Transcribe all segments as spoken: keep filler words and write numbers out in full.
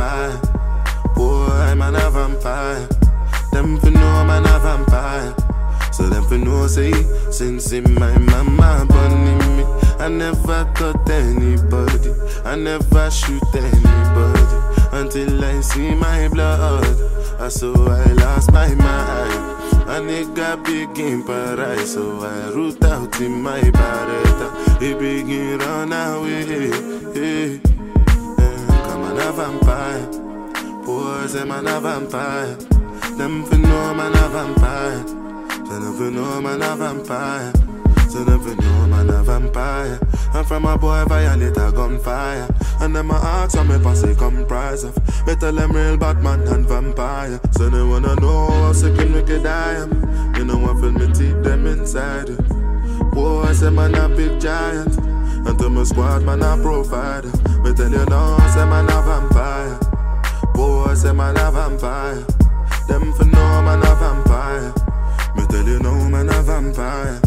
vampire. Boy, man a vampire. Them for know man a vampire. So them for know say, since in my mama burning me, I never cut anybody, I never shoot anybody, until I see my blood. I so I lost my mind. A nigga begin paradise, so I root out in my barretta. He begin run away. Hey. Come on a vampire. Boys, them man a vampire. Them for know man a vampire. So them for know man a vampire. So them for know man a vampire. And from a boy violate a gunfire. And them a ask how me pass it comprise of. Me tell them real Batman and vampire. So they wanna know how sick and wicked I am. You know I feel me teeth them inside. Boy, I say man a big giant. And to my squad man a provider. Me tell you now, say man a vampire. Boy, I say man a vampire. Them for know man a vampire. Me tell you now, man a vampire.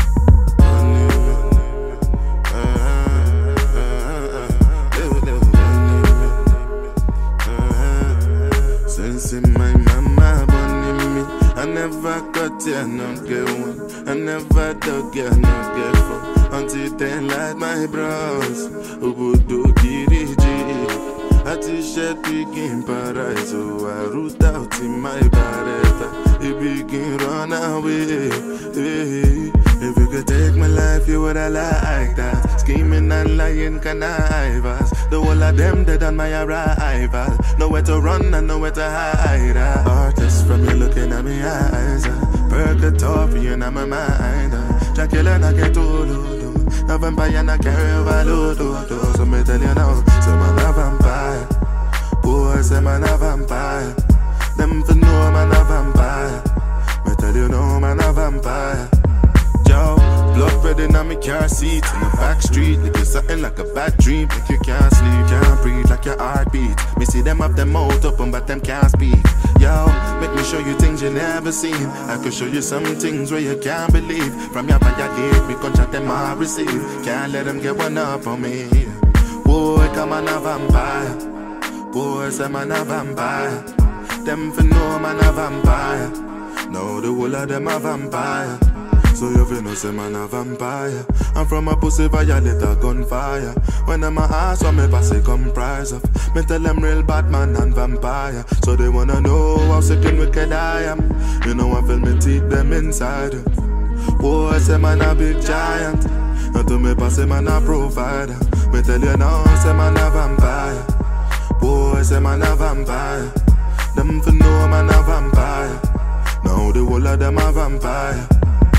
Since in my mama burning me, I never got ya, not get one. I never dug ya, not get four. Until then, like my bros, who would do kiriji. A t-shirt begin paradise, so I root out in my barretta. It begin run away. Hey. If you could take my life, you would have like that. Scheming and lying connivers. The whole of them dead on my arrival. Nowhere to run and nowhere to hide. Artists from you looking at me eyes. Purgatory in my mind. Dracula and I get to no vampire and I carry overload. So me tell you now, say man a vampire. Boy, say man a vampire. Them for know man a vampire. Me tell you now, man a vampire. Yo, blood red in my car seat in the back street. Make you something like a bad dream. Make you can't sleep, can't breathe like your heartbeat. Me see them have them mouth open but them can't speak. Yo, make me show you things you never seen. I could show you some things where you can't believe. From your violate, me contract them all receive. Can't let them get one up on me. Boy, come on a vampire. Boy, say man a vampire. Them for know man a vampire. Now the whole of them a vampire. So you feel no say man a vampire. I'm from a pussy violate a gunfire. When I'm a ass, what me pass it comprise of. Me tell them real Batman and vampire. So they wanna know how sick and wicked I am. You know I feel me teeth them inside. Boy, say man a big giant. And to me pass it man a provider. Me tell you now, say man a vampire. Boy, say man a vampire. Them for know man a vampire. Now the whole of them a vampire.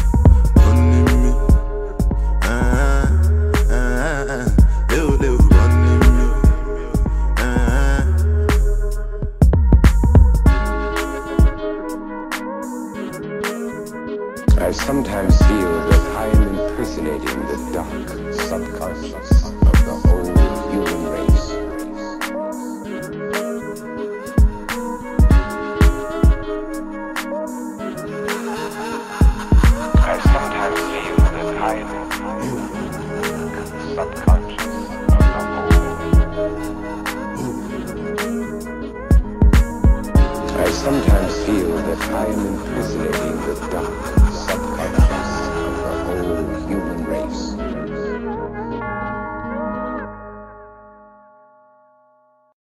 Running me, ah, ah, ah, little, little running me, ah. I sometimes feel that I am impersonating the dark subconscious of the whole human race. I sometimes feel that I am impersonating the dark subconscious.